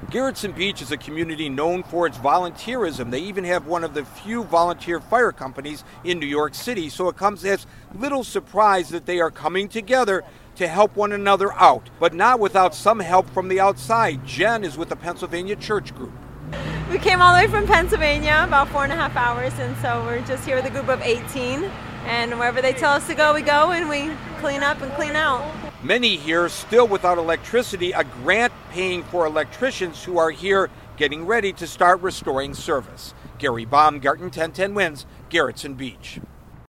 Garretson Beach is a community known for its volunteerism. They even have one of the few volunteer fire companies in New York City, so it comes as little surprise that they are coming together to help one another out, but not without some help from the outside. Jen is with the Pennsylvania Church Group. We came all the way from Pennsylvania, about 4.5 hours, and so we're just here with a group of 18, and wherever they tell us to go, we go, and we clean up and clean out. Many here still without electricity, a grant paying for electricians who are here getting ready to start restoring service. Gary Baumgarten, 1010 Wins, Garretson Beach.